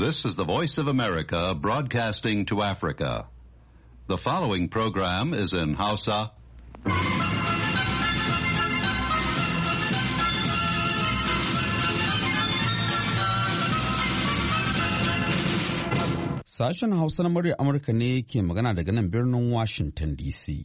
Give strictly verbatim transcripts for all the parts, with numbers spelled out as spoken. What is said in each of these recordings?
This is the Voice of America broadcasting to Africa. The following program is in Hausa. Sashen Hausa na murya Amurka ne ke magana daga nan birnin Washington D C.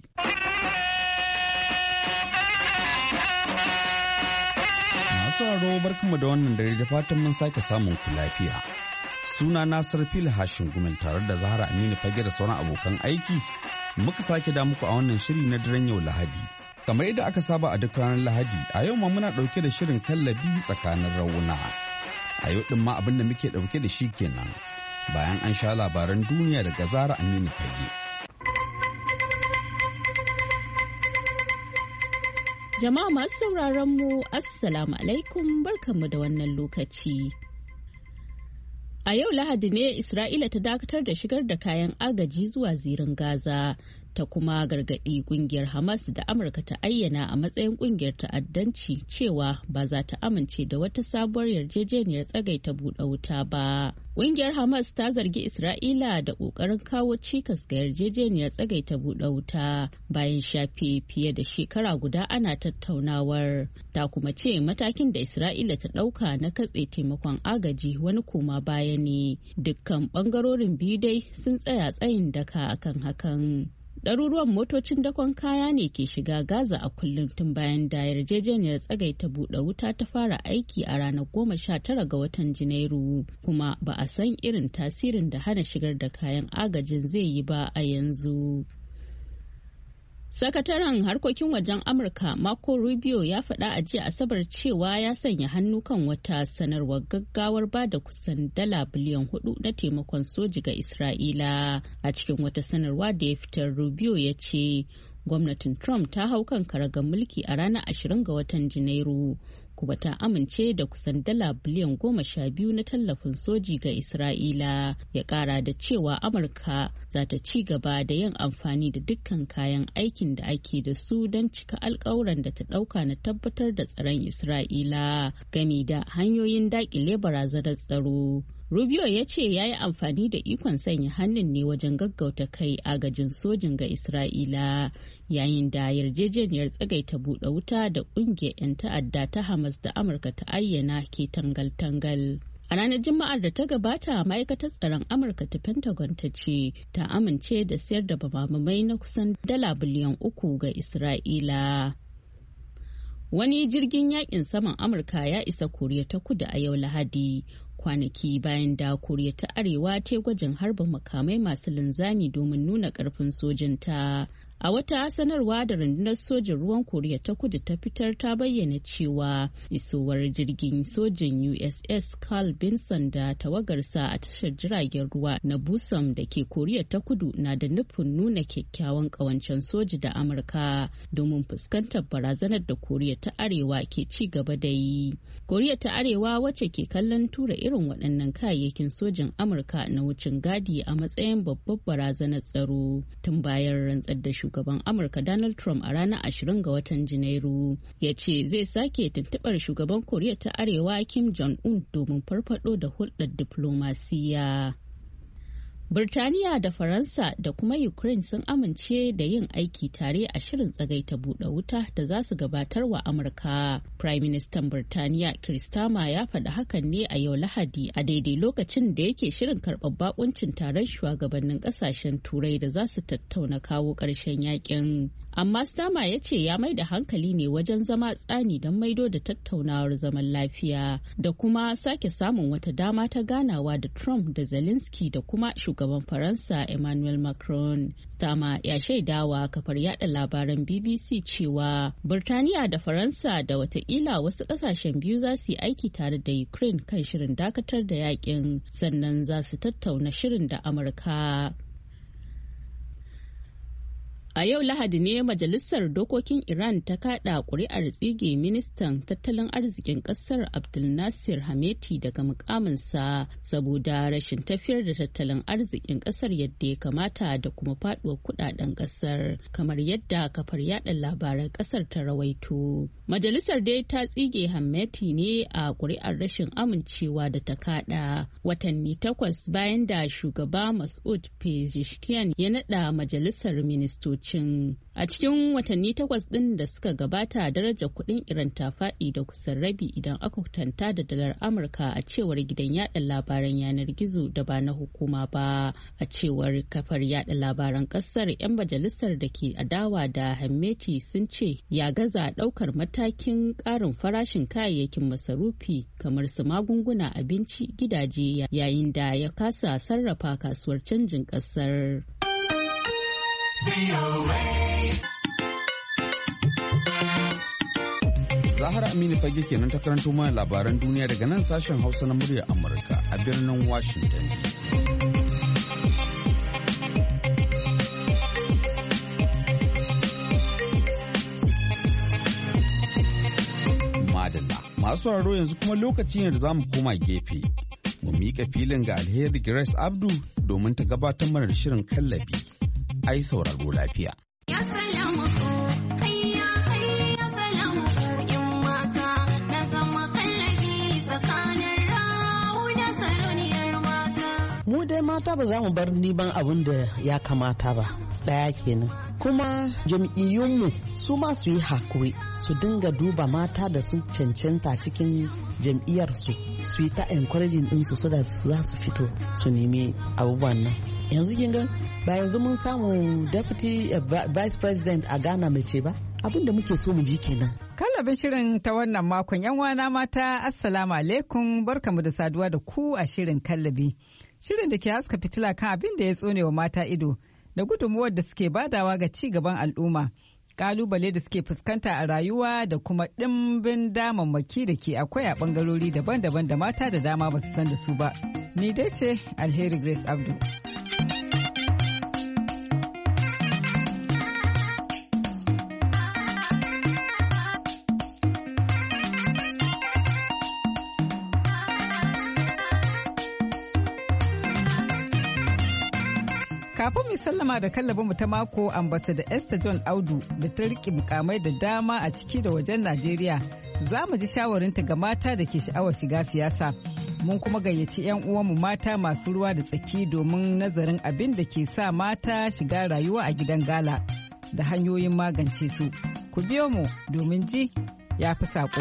Masu sauraro barkanmu da wannan dare da fatan mun sake samun ku lafiya. Suna Nasir Fil Hashin Gumel tare da Zahra Aminu Fage da sauran abokan aiki muka sake da muku a wannan shiri na daren yau Lahadi. Kamar yadda aka saba a duk ranar Lahadi, a yau ma muna ɗauke da shirin kallabi tsakanin rauna. A yau ɗin ma abin da muke ɗauke da shi kenan. Bayan an sha labaran duniya daga Zahra Aminu Fage. Jama'a masu sauraron mu, Assalamu alaikum, barkanmu da wannan lokaci. A yau Lahadi ne Isra'ila ta dakatar da shigar da kayan agaji zuwa zirin Gaza, ta kuma gargaɗi ƙungiyar Hamas da Amurka ta ayyana a matsayin ƙungiyar ta'addanci cewa ba za ta amince da wata sabuwar yarjejeniyar tsagaita buɗe wuta ba. Ƙungiyar Hamas ta zargi Isra'ila da ƙoƙarin kawo cikas ga yarjejeniyar tsagaita buɗe wuta bayan shafe fiye da shekara guda ana tattaunawar. Ta kuma ce matakin da Isra'ila ta ɗauka na katse taimakon agaji wani koma baya ne. Dukkan ɓangarorin biyu dai sun tsaya tsayin daka akan hakan. Ɗaruruwan motocin dakon kaya ne ke shiga Gaza a kullum tun bayan da yarjejeniyar tsagaita buɗe wuta ta fara aiki a ranar goma sha tara ga watan Janairu, kuma ba a san irin tasirin da hana shigar da kayan agajin zai yi ba a yanzu. Sakataren harkokin wajen Amurka Marco Rubio ya faɗa a jiya Asabar cewa ya sanya hannu kan wata sanarwar gaggawar ba da kusan dala biliyan hudu na taimakon soji ga Isra'ila. A cikin wata sanarwa da ya fitar, Rubio ya ce gwamnatin Trump ta hau kan karagar mulki a ranar ashirin ga watan Janairu, kuma ta amince da kusan dala biliyan goma sha biyu na tallafin soji ga Isra'ila. Ya kara da cewa Amurka za ta ci gaba da yin amfani da dukkan kayan aikin da ake da su don cika alkawuran da ta dauka na tabbatar da tsaron Isra'ila gami da hanyoyin dakile barazanar tsaro. Rubio ya ce ya yi amfani da ikon sanya hannun ne wajen gaggauta kai agajin sojin ga Isra'ila yayin da yarjejeniyar tsagaita buɗe wuta da ƙungiyar 'yan ta'adda ta Hamas da Amurka ta ayyana ke tangal-tangal. A ranar Juma'ar da ta gabata, ma'aikatar tsaron Amurka ta Pentagon ta ce ta amince da sayar da bamamai na kusan dala biliyan uku ga Isra'ila. Wani jirgin yakin saman Amurka ya isa Koriya ta Kudu a yau Lahadi, kwanaki bayan da Koriya ta Arewa ta gwajin harba makamai masu linzami domin nuna karfin sojinta. A wata sanarwa da rundunar sojin ruwan Koriya ta Kudu ta fitar, ta bayyana cewa isowar jirgin sojin U S S Carl Vinson da tawagarsa a tashar jiragen ruwa na Busam da ke Koriya ta Kudu na da nufin nuna kyakkyawan kawancen soji da Amurka domin fuskantar barazanar da Koriya ta Arewa ke ci gaba da yi. Koriya ta Arewa, wacce ke kallon tura irin waɗannan kayayyakin sojin Amurka na wucin gadi a matsayin babbar barazanar tsaro, tun bayan rantsar da shugaban Amurka Donald Trump a ranar ashirin ga watan Janairu, ya ce zai sake tuntuɓar shugaban Koriya ta Arewa Kim Jong-un domin farfado da hulɗar diflomasiyya. Birtaniya da Faransa da kuma Ukraine sun amince da yin aiki tare a shirin tsagaita buɗe wuta da za su gabatar wa Amurka. Prime Minister Birtaniya Keir Starmer ya faɗi hakan ne a yau Lahadi a daidai lokacin da yake shirin karɓar bakuncin taron shugabannin ƙasashen Turai da za su tattauna kawo ƙarshen yakin. Amma Starmer ya ce ya mai da hankali ne wajen zama tsani don maido da tattaunawar zaman lafiya da kuma sake samun wata dama ta ganawa da Trump da Zelensky da kuma shugaban Faransa Emmanuel Macron. Starmer ya shaidawa kafar yada labaran B B C cewa Birtaniya da Faransa da watakila wasu kasashen biyu za su yi aiki tare da Ukraine kan shirin dakatar da yakin, sannan za su tattauna shirin da Amurka. A yau Lahadi ne Majalisar Dokokin Iran ta kada ƙuri'ar tsige ministan tattalin arzikin ƙasar Abdulnasir Hameti daga mukaminsa saboda rashin tafiyar da tattalin arzikin ƙasar yadda ya kamata da kuma faduwar kudaden ƙasar, kamar yadda kafar yada labaran ƙasar ta rawaito. Majalisar dai ta tsige Hameti ne a ƙuri'ar rashin amincewa da ta kada watanni takwas bayan da shugaba Mas'ud Pezeshkian ya nada majalisar ministoci. A cikin watanni takwas ɗin da suka gabata darajar kuɗin Iran ta faɗi da kusan rabi idan aka kwatanta da dalar Amurka a cewar gidan yada labaran yanar gizo da ba na hukuma ba. A cewar kafar yada labaran ƙasar, 'yan majalisar da ke adawa da Hameti sun ce ya gaza ɗaukar matakin ƙarin farashin kayayyakin masarufi kamar su magunguna, abinci, gidaje yayin da ya kasa sarrafa kasuwar canjin ƙasar. Zahra Aminu Fage kenan ta karanto mana labaran duniya daga nan sashen Hausa na muryar Amurka a birnin Washington D C. Madalla, masu sauraro yanzu kuma lokaci ne da za mu koma gefe. Mu miƙa filin ga Alheri Grace Abdu domin ta gabatar mana da shirin kallabi. Ai sauraro lafiya. Mu dai mata ba za mu bar niban abin da ya kamata ba, ɗaya kenan. Kuma jam'iyyunmu su ma su yi hakuri su dinga duba mata da su cancanta cikin jam'iyyarsu, su yi ta encouraging ɗinsu so da za su fito su nemi abubuwan nan. Yanzu kin ga ba yanzu mun samu deputy uh, vice president a Ghana mace ba, abin da muke so mu ji kenan. Kallabin shirin ta wannan makon, yan wana mata assalamu alaikum, barkamu da saduwa da ku a shirin kallabi. Shirin da ke haska fitila kan abin da ya tsone wa mata ido da gudunmuwar da suke badawa ga ci gaban al'umma, kalubale da suke fuskanta a rayuwa da kuma ɗimbin damammaki da ke akwai a ɓangarori daban-daban da mata da dama ba su san da su ba. Ni dai ce Alheri Grace Abdu. Kafin mu sallama da kallabinmu ta mako, ambassador Esther John Audu da ta riƙe mukamai da dama a ciki da wajen Najeriya, za mu ji shawarinta ga mata da ke sha'awar shiga siyasa. Mun kuma gayyaci 'yan uwanmu mata masu ruwa da tsaki domin nazarin abin da ke sa mata shiga rayuwa a gidan gala da hanyoyin magance su. Ku biyo mu domin ji ya fi saƙo.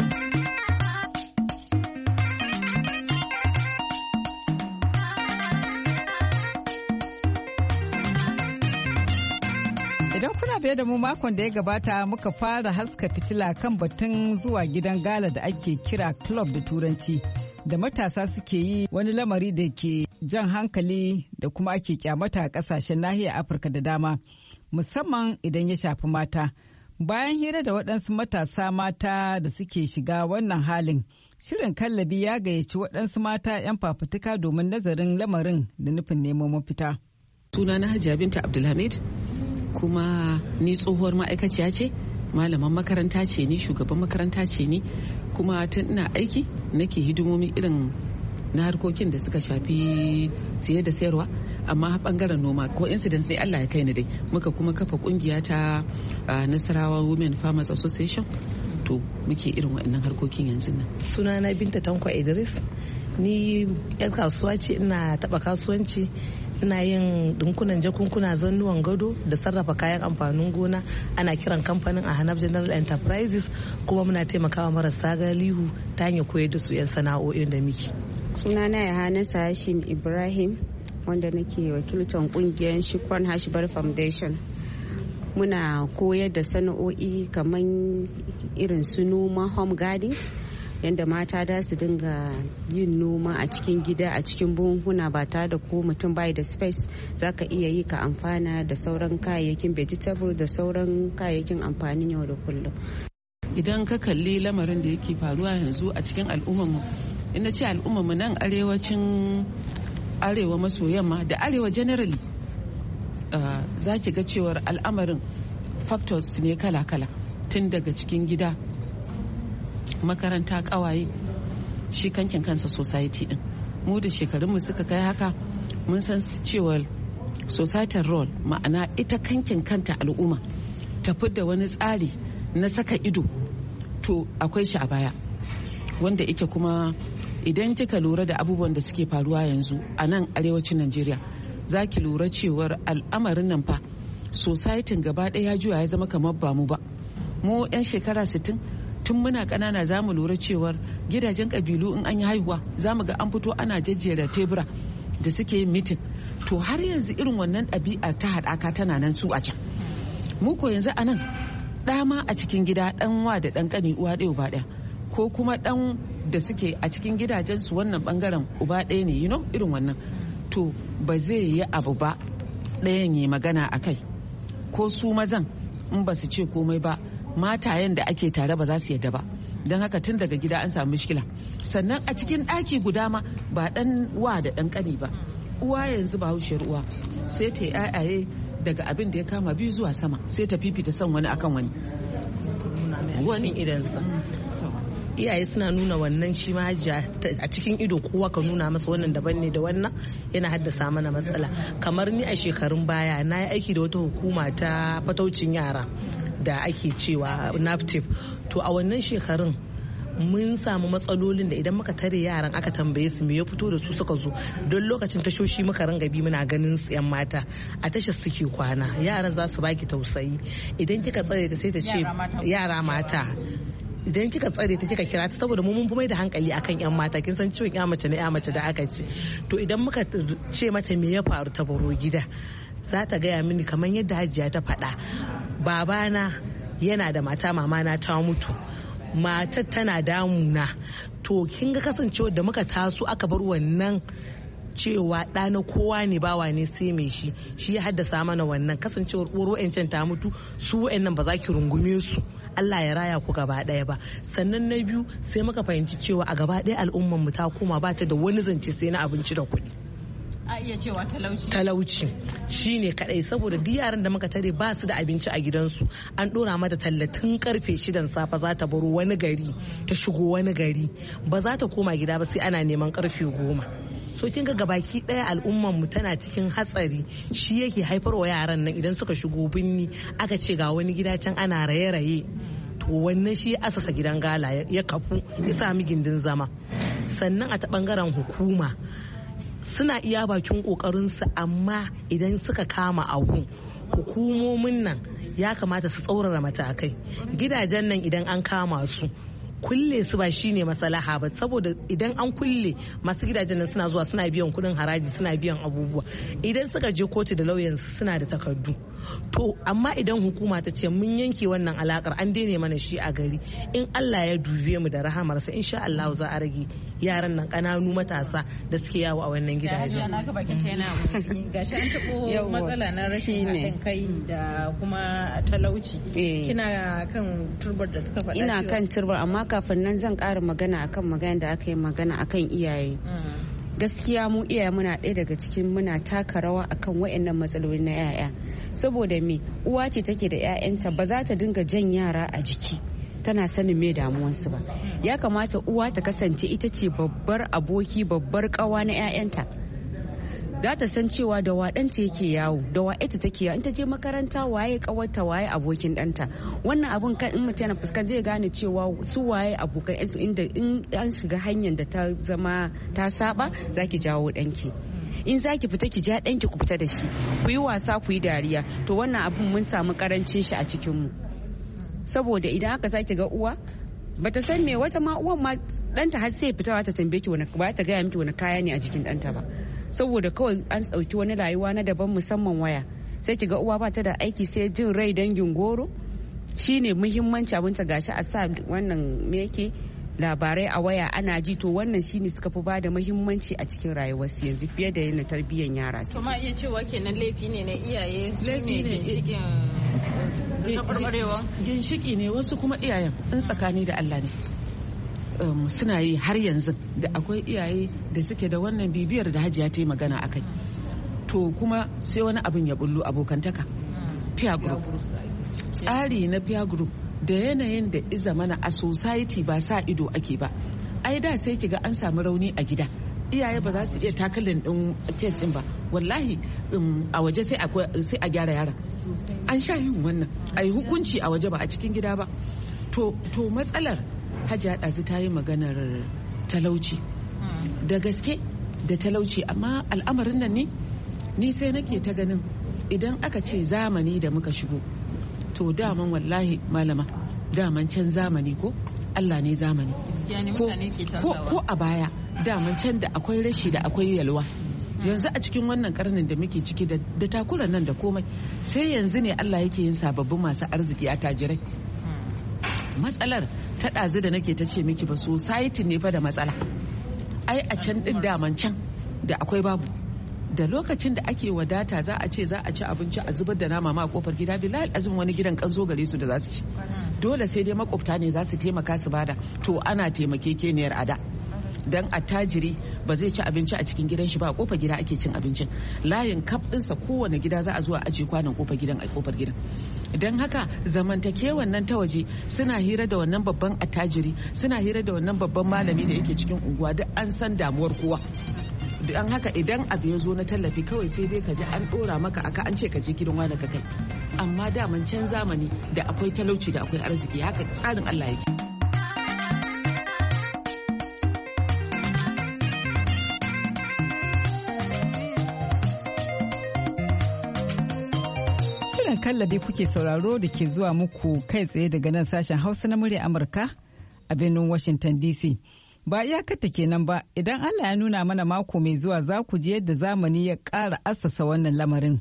Idan kuna biye da mu makon da ya gabata muka fara haska fitila kan batun zuwa gidan gala da ake kira club da turanci da matasa suke yi, wani lamari da ke jan hankali da kuma ake kyamata a kasashen nahiyar Afirka da dama, musamman idan ya shafi mata. Bayan hira da waɗansu matasa mata da suke shiga wannan halin, shirin kallabi ya gayyaci waɗansu mata 'yan fafutuka domin nazarin lamarin da nufin neman mafita. Sunana Hajiya Binta Abdulhamid, kuma ni tsohuwar ma'aikaciya ce, malaman makaranta ce ni, shugaban makaranta ce ni, kuma tun ina aiki nake hidimomi irin na harkokin da suka shafi siye da sayarwa, amma bangaren noma ko incidents ne Allah ya kai ni dai. Muka kuma kafa kungiya ta Nasarawa Women Farmers Association, to muke irin waɗannan harkokin yanzu nan. Sunana Binta Tanko Idris, ni yar kasuwa ce, ina taba kasuwanci, ina yin dinkunan jakunkuna, zannuwan gado da sarrafa kayan amfanin gona. Ana kiran kamfanin a Hanaf General Enterprises, kuma muna taimakawa marasa galihu ta hanyar koyar da su 'yan sana'o'in da muke. Sunana Yohanesa Hashim Ibrahim, wanda nake wakiltar kungiyar Shukran Hashbar Foundation. Muna koyar da sana'o'i kamar irin su noma, home gardens, yadda mata da su dinga yin noma a cikin gida, a cikin buhunhuna, ba tare da ko mutum bai da space za ka iya yi ka amfana da sauran kayayyakin vegetable da sauran kayayyakin amfanin yau da kullum. Idan ka kalli lamarin da yake faruwa yanzu a cikin al'ummarmu, ina ce al'ummarmu nan arewacin arewa maso yamma da arewa generally, uh, za ki ga cewar al'amarin factors ne kala-kala, tun daga cikin gida, makaranta, kawaye, shi kankin kansa society din. Mu da shekarunmu suka kai haka mun san cewa societal role, ma'ana ita kankin kanta al'umma tafi da wani tsari na saka ido, to akwai shi a baya, wanda ike kuma idan kika lura da abubuwan da suke faruwa yanzu a nan arewacin Najeriya, za ki lura cewar al'amarin nan fa societin gaba ɗaya ya juya ya zama kamar ba mu ba. Mu 'yan shekara sittin tun muna ƙanana za mu lura cewar gidajen ƙabilu in an yi haihuwa za mu ga an fito ana jejjera tebura da suke yin mitin. To har yanzu irin wannan ɗabi'ar ta haɗaka tana nan su a can. Mu ko yanzu a nan ɗama a cikin gida ɗan wa da ɗan ƙani uwa ɗaya uba ɗaya, ko kuma ɗan da suke a cikin gidajensu wannan ɓangaren uba ɗaya ne, you know, irin wannan. To ba zai yi abu ba ɗayan yi magana a kai, ko su mazan in ba su ce komai ba matayen da ake tare ba za su yadda ba. Don haka tun daga gida an samu mishkila. Sannan a cikin ɗaki guda ma ba ɗan wa da ɗan ƙani ba, uwa yanzu ba haushiyar uwa sai ta yi ayaye daga abin da ya kama biyu zuwa sama, sai ta fifita son wani akan wani. Wani idansa iyaye suna nuna wannan shi ma a cikin ido, kowa ka nuna masa wannan daban ne da wannan, yana haddasa mana matsala. Kamar ni a shekarun baya na yi aiki da wata hukuma ta fataucin yara da ake cewa NAFTIP. To a wannan shekarun mun samu matsalolin da idan muka tare yaran aka tambaye su me ya fito da su suka zo, don lokacin tashoshi muka ranga bi muna ganin su yan mata a tashar suke kwana, yaran za su baki tausayi. Idan kika tsare ta sai ta ce yara mata, idan kika tsare ta kika kira ta, saboda mu mun fi mai da hankali akan yan mata, kin san ciwon ya mace ne ya mace da aka ce. To idan muka ce mata me ya faru ta baro gida, za ta gaya mini kamar yadda Hajiya ta faɗa, babana yana da mata, mamana ta mutu, matar tana damuna. To kin ga kasancewa da muka taso aka bar wannan cewa ɗa na kowa ne bawa ne sai mai shi, shi ya haddasa mana wannan kasancewar uwar wa'ancan ta mutu, su wa'annan ba za ki rungume su Allah ya raya ku gaba ɗaya ba. Sannan na biyu sai muka fahimci cewa a gaba ɗaya al'ummar mu ta koma ba ta da wani zance sai na abinci da kuɗi. A iya cewa talauci. Talauci shine kadai, saboda duk yaran da muka tare ba su da abinci a gidansu, an dora mata tallatin karfe shidan safa za ta baro wani gari ta shigo wani gari, ba za ta koma gida ba sai ana neman karfe goma. So kin ga gabaki daya al'ummar mu tana cikin hatsari, shi yake haifarwa yaran nan idan suka shigo binni aka ce ga wani gida can ana raye-raye, to wannan shi asasa gidan gala ya kafu ya sami gindin zama. Sannan a ta bangaren hukuma suna iya bakin kokarinsu, amma idan suka kama abu, hukumomin nan ya kamata su tsaurara matakai. Gidajen nan idan an kama su, kulle su ba shine maslaha ba, saboda idan an kulle masu gidajen nan suna zuwa suna biyan kudin haraji, suna biyan abubuwa, idan suka je kotu da lauyansu suna da takardu. To amma idan hukuma ta ce mun yanke wannan alakar, an daina mana shi a gari, in Allah ya dube mu da rahamarsa insha Allah za a rage yaran nan kananu matasa da suke yawo a wannan gidajen. Na ga bakin ta yana motsi, gashi an tabo matsala na rashin haɗin kai da kuma talauci. Kina kan turbar da suka faɗa? Ina kan turbar, amma kafin nan zan ƙara magana akan magana da aka yi magana akan iyaye. Gaskiya mu iyaye muna ɗaya daga cikin muna taka rawa akan waɗannan matsaloli na 'ya'ya, saboda me uwa ce take da 'ya'yanta, ba za ta dinga jan yara a jiki tana sanin me damuwansu ba. Ya kamata uwa ta kasance ita ce babbar aboki, babbar kawa na 'ya'yanta. Za ta san cewa da wa ɗanta yake yawo, da wa ita take yawo, in ta je makaranta waye kawarta, waye abokin ɗanta. Wannan abun kan in mutum yana fuskanta zai gane cewa su waye abokan yansu, inda in an shiga hanyar da ta zama ta saba zaki jawo ɗanki. In zaki fita ki ja ɗanki ku fita da shi, ku yi wasa ku yi dariya. To wannan abun mun samu karancin shi a cikin mu, saboda idan aka sake ga uwa bata san me, wata ma uwan ma ɗanta har sai fitawa ta tambaye ki wani, ba ta gaya miki wani kaya ne a jikin ɗanta ba, saboda kawai an ɗauki wani rayuwa na daban, musamman waya. Sai ki ga uwa ba ta da aiki sai jin rai dangin goro, shine muhimmanci abinta. Gashi a sa wannan me yake labarai a waya ana ji, to wannan shine suka fi bada muhimmanci a cikin rayuwarsu yanzu fiye da yin tarbiyyar yara. Kuma iya cewa kenan laifi ne na iyaye, su ne ginshikin tabarbarewa. Ginshiki ne, wasu kuma iyayen in tsakani da Allah ne. Um, suna yi har yanzu, da akwai iyaye da suke da wannan bibiyar da Hajiya ta yi magana akai. To kuma sai wani abin ya bullo, abokantaka, peer group. tsari na peer group da yanayin da iza mana a society ba sa ido ake ba. Ai da sai kiga an samu rauni a gida, iyaye ba za su iya takalin din kes din ba, wallahi a waje sai a gyara yara. An sha yin wannan, ai hukunci a waje ba a cikin gida ba. to matsalar Hajiya ɗazu ta yi maganar talauci, da gaske da talauci, amma al'amarin nan ne ni sai nake ta ganin idan aka ce zamani da muka shigo, to daman wallahi malama daman can zamani ko Allah ne zamani ko a baya daman can da akwai rashi da akwai yalwa. Yanzu a cikin wannan karnin da muke ciki da takuran nan da komai, sai yanzu ne Allah yake yin sababbin masu arziki a tajirai. Matsalar ta ɗazu da nake ta ce miki ba, society ne fa da matsala. Ai a can ɗin daman can da akwai babu, da lokacin da ake wadata za a ce za a ci abinci a zubar da nama ma a kofar gida, bilal azum wani gidan kanzo gare su da za su ci. Dole sai dai makwabta ne za su taimaka su bada. To ana taimakekeniyar ada, dan attajiri ba zai ci abinci a cikin gidan shi ba, a kofar gida ake cin abincin. Layin kaf ɗinsa kowane gida za a zuwa ajiye kwanan kofar gidan a kofar gidan. Don haka zamantakewan nan ta waje suna hira da wannan babban attajiri, suna hira da wannan babban malami da yake cikin unguwa, duk an san damuwar kowa. Don haka idan abu ya zo na tallafi kawai sai dai ka ji an ɗora maka aka an ce ka je gidan wani ka kai. Amma daman can zamani da akwai talauci da akwai arziki, haka tsarin Allah yake. Kallabi kuke sauraro da ke zuwa muku kai tsaye daga nan sashen Hausa na murya Amurka a birnin Washington D C. Ba iyakata kenan ba, idan Allah ya nuna mana mako mai zuwa za ku ji yadda zamani ya ƙara assasa wannan lamarin.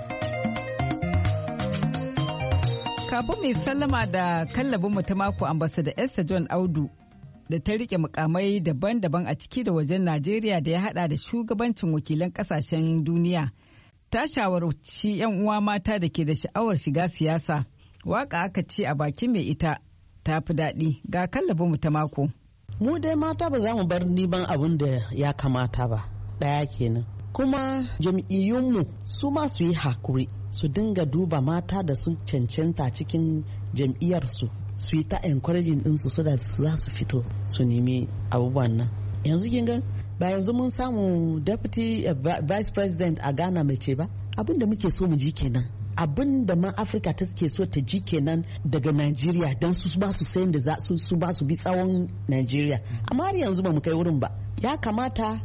Kafin mai sallama da kallabinmu ta mako, ambassador Esther John Audu da ta rike mukamai daban-daban a ciki da wajen Najeriya da ya hada da shugabancin wakilan kasashen duniya. Ta shawarci 'yan uwa mata da ke da sha'awar shiga siyasa. Waka aka ce a bakin mai ita ta fi daɗi. Ga kallabinmu ta mako. Mu dai mata ba za mu bar niban abin da ya kamata ba. Ɗaya kenan. Kuma jam'iyyunmu su ma su yi hakuri, su dinga duba mata da sun cancanta cikin jam'iyyarsu, su yi ta encouraging ɗinsu so da za su fito su nemi abubuwan nan. Yanzu kin ga ba yanzu mun samu deputy uh, vice president a Ghana mace ba, abin da muke so mu ji kenan, abin da ma Afirka ta ke so ta ji kenan daga Najeriya, don su ba su sayin da za su su ba su bi tsawon Najeriya. Amma har yanzu ba mu kai wurin ba. Ya kamata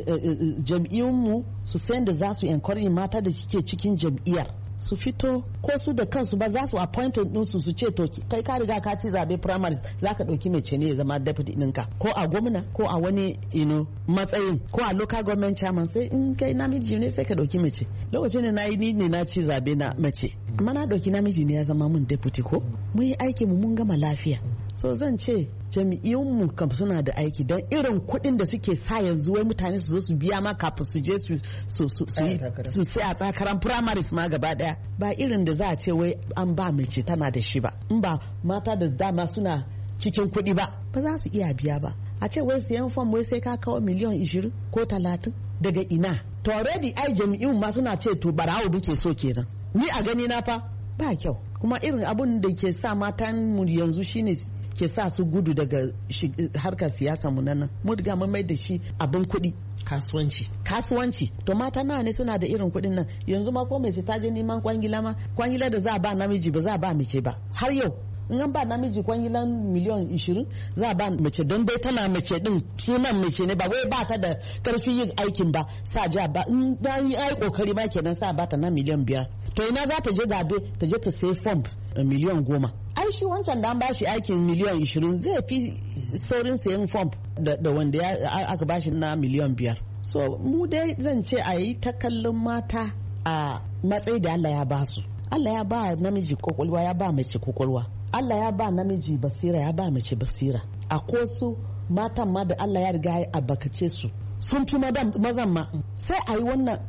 jam'iyyunmu su sayin da za su encourage mata da suke cikin jam'iyyar su fito, ko su da kansu ba za su appointed ɗinsu su ce to kai ka riga ka ci zabe primaries za ka ɗauki mace ne ya zama deputy ɗinka, ko a gwamna ko a wani you know, matsayin, ko a local government chairman, sai in kai namiji ne sai ka ɗauki mace. Lokacin da na yi ni ne na ci zabe na mace, amma na ɗauki namiji ne ya zama mun deputy, ko mun yi aiki mu mun gama lafiya. So zan ce jami'iyunmu kam suna da aiki, don irin kuɗin da suke sa yanzu wai mutane su zo su biya ma kafin su je su su su su sai a tsakaran primaries ma gaba daya, ba irin da za a ce wai an ba mace tana da shi ba. In ba mata da dama suna cikin kuɗi ba ba za su iya biya ba. A ce wai siyan fam wai sai ka kawo miliyan ishirin ko talatin daga ina? To already ai jami'in ma suna ce to barawo duke so kenan. Ni a gani na fa ba kyau, kuma irin abun da ke sa matan mu yanzu shine ke sa su gudu daga harkar siyasa mu nan. Mu riga mun mai da shi abin kuɗi, kasuwanci kasuwanci to mata nawa ne suna da irin kuɗin nan yanzu? Ma ko mace ta je neman kwangila ma, kwangila da za a ba namiji ba za a ba mace ba har yau. In an ba namiji kwangilan miliyan ishirin za a ba mace, don dai tana mace din, sunan mace ne, ba wai ba ta da karfi yin aikin ba, sa ja ba. In yi ai kokari ma kenan sa ba ta na miliyan biyar. To ina za ta je gabe ta je ta sai forms miliyan goma. Ai shi wancan da an ba shi aikin miliyan ishirin zai fi saurin sayan form da wanda aka ba shi na miliyan biyar. So mu dai zan ce a yi ta kallon mata a matsayi da Allah ya ba su. Allah ya ba namiji kwakwalwa, ya ba mace kwakwalwa. Allah ya ba namiji basira, ya ba mace basira. Akwai su matan ma da Allah ya riga ya albarkace su, sun fi mazan ma. Sai a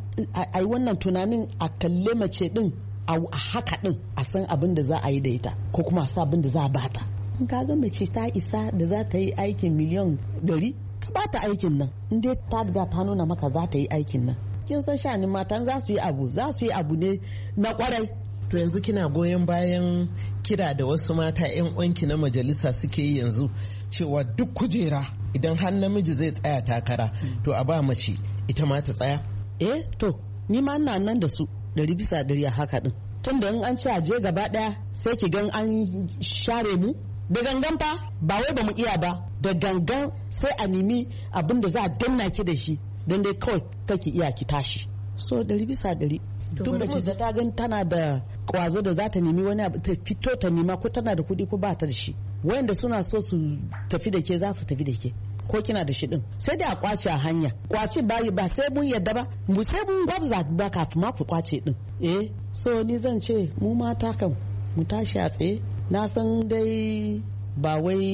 yi wannan tunanin, a kalle mace din a haka din, a san abin da za a yi da ita, ko kuma a sa abin da za a bata. In ka ga mace ta isa da za ta yi aikin miliyan ɗari, ka bata aikin nan. In dai ta riga ta nuna maka za ta yi aikin nan. Kin san shanin matan za su yi abu, za su yi abu ne na kwarai. To yanzu kina goyon bayan kira da wasu mata 'yan uwanki na majalisa suke yi yanzu cewa duk kujera idan har namiji zai tsaya takara to a ba mace ita ma ta tsaya? Eh to ni ma ina nan da su ɗari bisa ɗari a haka din. Tun da in an ci aje gaba ɗaya sai ki gan an share mu da gangan fa ba wai ba mu iya ba da gangan sai a nemi abin da za a danna ki da shi don dai kawai kake iya ki tashi. So ɗari bisa ɗari. Tun mace da ta gan tana da kwazo da za ta nemi wani abu ta fito ta nema ko tana da kuɗi ko ba ta da shi. Wayanda suna so su tafi da ke za su tafi da ke. Ko kina da shi din sai dai a kwace a hanya kwace ba ba sai mun yadda ba mu sai mun gwabza ba kafin ma ku kwace din. Eh so ni zan ce mu mata kan mu tashi a tsaye. Na san dai ba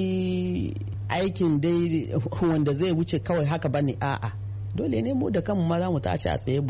wai aikin dai wanda zai wuce kawai haka bane a'a dole ne mu da kanmu ma za mu tashi a tsaye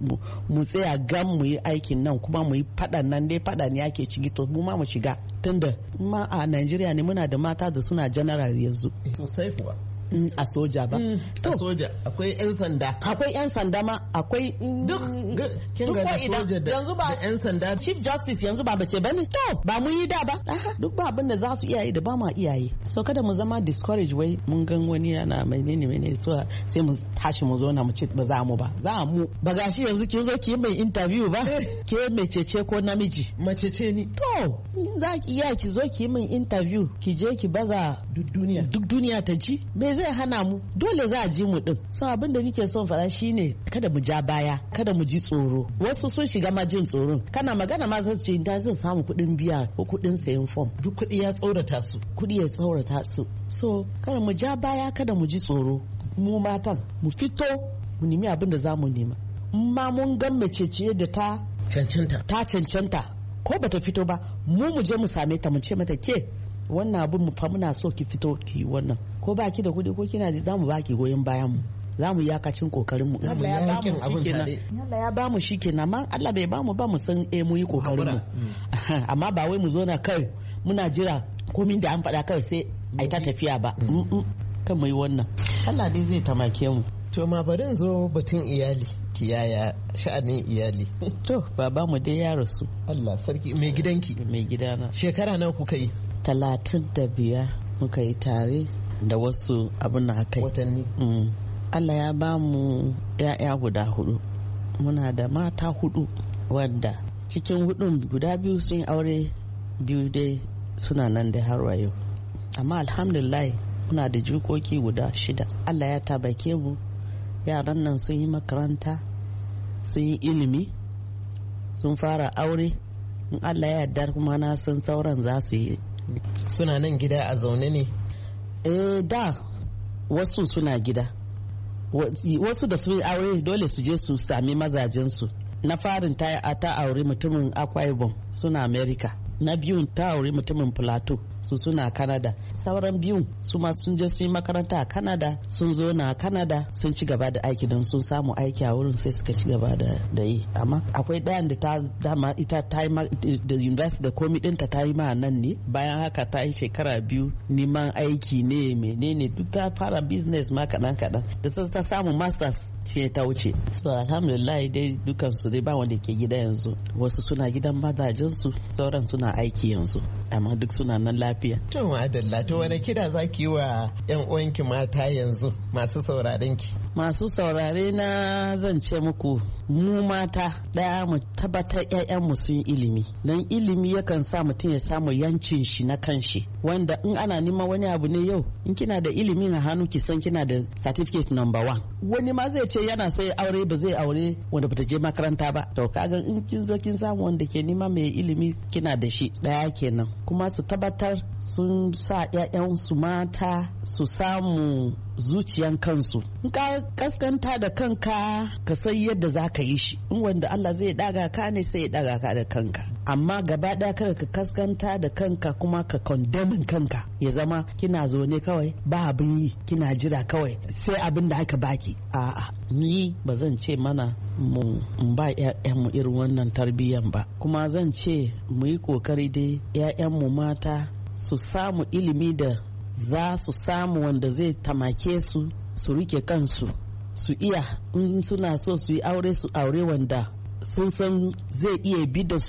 mu tsaya gam mu yi aikin nan kuma mu yi faɗan nan dai faɗa ne ake ciki to mu ma mu shiga tunda ma a Najeriya ne muna da mata da suna general yanzu sosai kuwa a soja ba a soja akwai yan sanda akwai yan sanda ma akwai duk kin ga soja da yan sanda chief justice yanzu ba bace bane to ba mun yi da ba duk ba abin da za su iyaye da ba ma iyaye so kada mu zama discourage wai mun gan wani yana menene menene so sai mu tashi mu zo na mu ce ba za mu ba za mu ba gashi yanzu kin zo ki mai interview ba ke mai cece ko namiji mace ce ni to za ki iya ki zo ki mai interview ki je ki baza duk duniya duk duniya ta ji zai hana mu dole za a ji mu din so abin da nake son faɗa shine kada mu ja baya kada mu ji tsoro wasu sun shiga ma jin tsoron kana magana ma zai ce da zan samu kuɗin biya ko kuɗin sayan fom duk kuɗi ya tsorata su kuɗi ya tsorata su so kada mu ja baya kada mu ji tsoro mu matan mu fito mu nemi abin da za mu nema ma mun gan mace ce da ta cancanta ta cancanta ko bata fito ba mu mu je mu same ta mu ce mata ke wannan abin mu fa muna so ki fito ki wannan ko baki da kuɗi ko kina da zamu baki goyon bayan mu zamu yakacin kokarin mu Allah ya ba mu shikenan Allah ya ba mu shikenan amma Allah bai ba mu ba mu san eh mu yi kokarin mu amma ba wai mu zo na kai muna jira komin da an faɗa kai sai ai ta tafiya ba kan mu yi wannan Allah dai zai tamake mu to ma bari in zo batun iyali kiyaya sha'anin iyali to baba mu dai ya rasu Allah sarki mai gidanki mai gidana shekara nawa kuka yi talatin da biyar muka yi tare da wasu abin da aka yi watanni Allah ya ba mu ya'ya guda hudu muna da mata hudu wanda cikin hudun guda biyu sun aure biyu dai suna nan da har yau amma alhamdulillah muna da jikoki guda shida Allah ya tabake mu yaran nan sun yi makaranta sun yi ilimi sun fara aure in Allah ya yarda kuma na san sauran za su yi suna nan gida a zaune ne eh da wasu suna gida wasu da su aure dole su je su sami mazajensu na farin ta ta aure mutumin Akwa Ibom suna America na biyun ta aure mutumin Plateau su suna Canada sauran biyun su ma sun je su yi makaranta a Canada sun zo na Canada sun ci gaba da aiki don sun samu aiki a wurin sai suka ci gaba da, da yi amma akwai ɗayan da ta dama ita ta yi da university da komi ɗinta ta yi ma nan ne bayan haka ta yi shekara biyu neman aiki ne menene duk ta fara business ma kaɗan kaɗan da ta samu masters ce ta wuce so alhamdulillah dai dukan su dai ba wanda ke gida yanzu wasu suna gidan mazajen su sauran suna aiki yanzu amma duk suna nan lafiya. To madalla to wani kira za ki yi wa yan uwanki mata yanzu masu sauraren ki? Masu saurare na zan ce muku mu mata daya mu tabbatar ƴaƴan mu sun ilimi dan ilimi yakan sa mutum ya samu yancin shi na kanshi wanda in ana neman wani abu ne yau in kina da ilimi na hannu ki san kina da certificate number one wani ma zai ce yana so ya aure ba zai aure wanda bata je makaranta ba to kaga in kin zo kin samu wanda ke nema mai ilimi kina da shi daya kenan kuma su tabbatar sun sa ƴaƴan su mata su samu zuciyan kansu in ka kaskanta da kanka ka san yadda za ka yi shi in wanda Allah zai daga ka ne sai ya daga ka da kanka amma gaba daya kada ka kaskanta da kanka kuma ka condemn kanka ya zama kina zo ne kawai ba abin yi kina jira kawai sai abin da aka baki a'a ni ba zan ce mana mu ba mu irin wannan tarbiyyan ba kuma zan ce mu yi kokari dai mu mata su samu ilimi da za su samu wanda zai tamake su su rike kansu su iya in suna so su yi aure su aure wanda sun san zai iya bi da su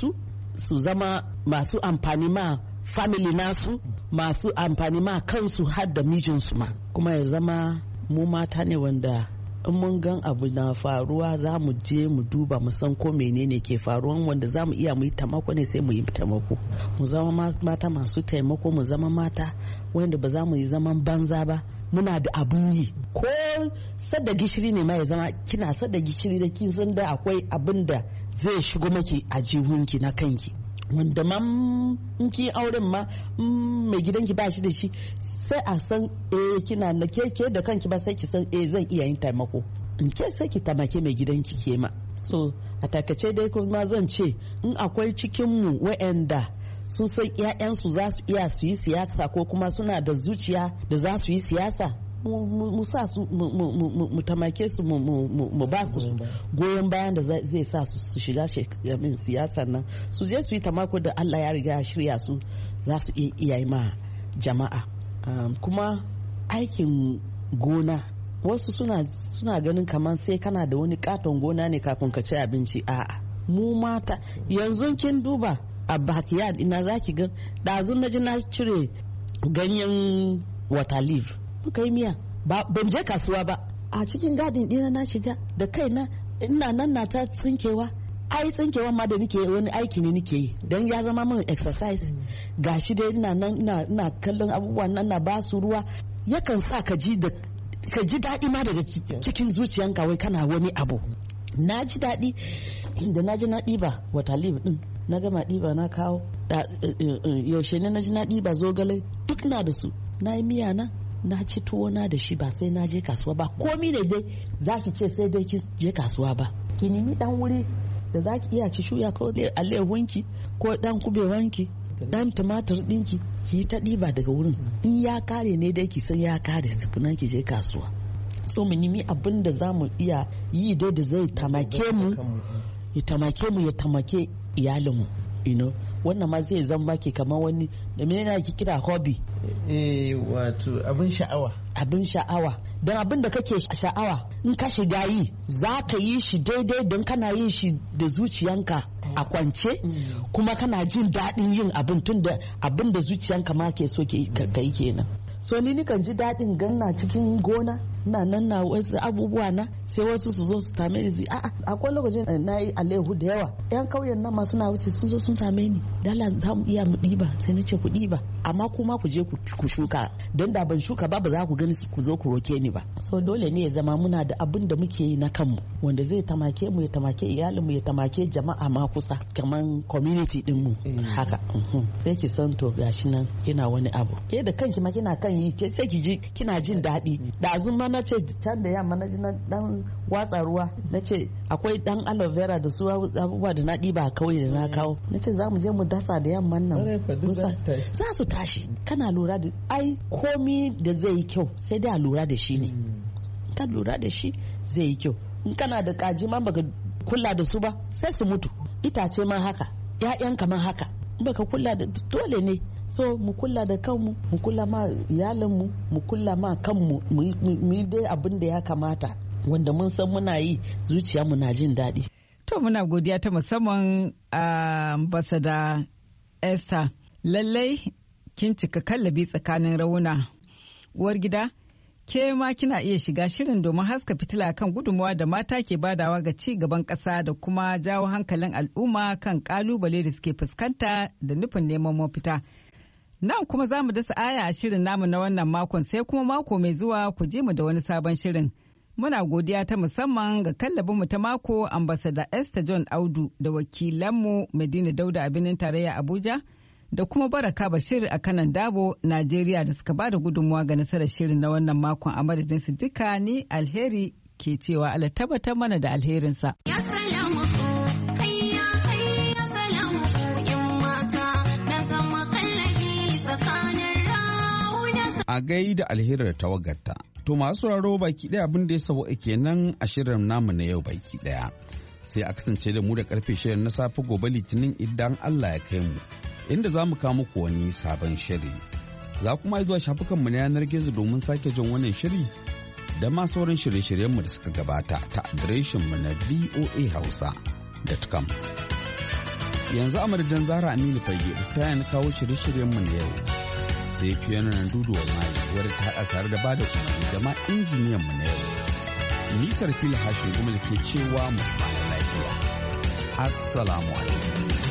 su zama masu amfani ma family nasu, masu amfani ma kansu har da mijinsu ma. Kuma ya zama mu mata ne wanda in mun gan abu na faruwa za mu je mu duba mu san ko menene ke faruwa, wanda za mu iya mu yi taimako ne sai mu yi taimako. Mu zama mata masu taimako, mu zama mata wanda ba za mu yi zaman banza ba. Muna da abun yi, ko sadda gishiri ne ma ya zama kina sadda gishiri da kin san da akwai abin da zai shigo maki a jihunki na kanki, wanda ma in ki auren ma mai gidanki ba shi da shi sai a san eh kina na keke da kanki ba sai ki san eh zan iya yin taimako, in ke sai ki tamake mai gidanki ke ma. So a takace dai kuma zan ce in akwai cikin mu waɗanda sun san ƴaƴansu za su iya su yi siyasa ko kuma suna da zuciya da za su yi siyasa, mu sa su mu tamake su mu ba su goyon bayan da zai sa su shiga min siyasar nan, su je su yi tamako da Allah ya riga ya shirya su za su iya yi ma jama'a. Kuma aikin gona wasu suna suna ganin kamar sai kana da wani katon gona ne kafin ka ci abinci. A'a, mu mata yanzu kin duba a backyard ina zaki ga ɗazun na ji na cire ganyen water leaf muka yi miya, ban je kasuwa ba, a cikin gadin ɗina na shiga da kaina ina nan na ta tsinkewa. Ai tsinkewa ma da nike wani aiki ne nike yi don ya zama min exercise. Gashi dai ina nan ina kallon abubuwan nan na ba su ruwa, yakan sa ka ji da ka ji daɗi ma daga cikin zuciyanka wai kana wani abu. Na ji daɗi da na ji na ɗiba water leaf ɗin, na gama ɗiba na kawo yaushe ne na ji na ɗiba zogale duk na da su, na yi miya na na ci tuwo na da shi, ba sai na je kasuwa ba. Komi ne dai za ki ce sai dai ki je kasuwa ba, ki nemi dan wuri da za ki iya ki shuya ko alehunki ko dan kubewanki dan tumatir ɗinki ki yi ta ɗiba daga wurin. In ya kare ne dai ki san ya kare tukunan ki je kasuwa. So mu nemi abin da za mu iya yi dai da zai tamake mu ya tamake mu ya tamake iyalinmu, you know. Wannan ma zai zama ke kamar wani da menene ki kira hobby, eh wato abin sha'awa, abin sha'awa. Don abin da kake sha'awa in ka shiga yi za ka yi shi daidai don kana yin shi da zuciyanka a kwance, kuma kana jin daɗin yin abin tun da abin da zuciyanka ma ke so ka yi kenan. So ni nikan ji daɗin ganna cikin gona na nan na wasu abubuwa na, sai wasu su zo su same ni, a'a akwai lokacin na yi alehu da yawa, yan kauyen nan masu na wuce sun zo sun same ni, dala za mu iya mu ɗiba, sai na ce ku ɗiba amma kuma ku je ku shuka, don da ban shuka ba ba za ku gani ku zo ku roke ni ba. So dole ne ya zama muna da abin da muke yi na kanmu wanda zai tamake mu ya tamake iyalin mu ya tamake jama'a ma kusa, kaman community din mu haka. Sai ki san to gashi nan kina wani abu, ke da kanki ma kina kan yi, sai ki ji kina jin daɗi. Da azun ma na ce can da yamma na ji na dan watsa ruwa, na ce akwai dan aloe vera da su abubuwa da na ɗiba a kauye da na kawo, na ce za mu je mu dasa da yamman nan za su tashi. Kana lura da ai komi da zai yi kyau sai dai a lura da shi ne, ka lura da shi zai yi kyau. In kana da kaji ma baka kula da su ba sai su mutu, itace ma haka, ƴaƴan kamar haka, baka kula da dole ne. So mu kula da kanmu, mu kula ma iyalinmu, mu kula ma kanmu, mu yi dai abin da ya kamata wanda mun san muna yi zuciyarmu na jin daɗi. To muna godiya ta musamman a ambassador Esther. Lallai kin cika kallabi tsakanin rauna. Uwar gida, ke ma kina iya shiga shirin domin haska fitila kan gudunmawa da mata ke badawa ga ci gaban ƙasa da kuma jawo hankalin al'umma kan ƙalubale da suke fuskanta da nufin neman mafita. Nan kuma za mu dasa aya a shirin namu na wannan makon, sai kuma mako mai zuwa ku je mu da wani sabon shirin. Muna godiya ta musamman ga kallabinmu ta mako ambassador Esther John Audu da wakilanmu Medina Dauda a birnin tarayya Abuja da kuma Baraka Bashir a kanan Dabo, Najeriya da suka bada gudunmuwa ga nasarar shirin na wannan makon. A madadin su duka ni Alheri ke cewa Allah tabbatar mana da alherinsa. A gai da Alheri da tawagarta. To masu sauraro baki ɗaya abin da ya sabo kenan a shirin namu na yau baki ɗaya. Sai a kasance da mu da karfe shirin na safe gobe Litinin idan Allah ya kai mu, inda za mu kawo muku wani sabon shiri. Za kuma zuwa shafukanmu na yanar gizo domin sake jin wannan shiri da ma sauran shirye-shiryenmu da suka gabata ta adireshinmu na voa hausa dot com. yanzu a madadin Zahra Aminu Fage da ta yana kawo shirye-shiryenmu na yau sai fiye na duduwa mai wadda ta haɗa tare da bada umarni da ma injiniyanmu na yau. Nisar fili hashin gumi da ke cewa mu kwana lafiya. Assalamu alaikum.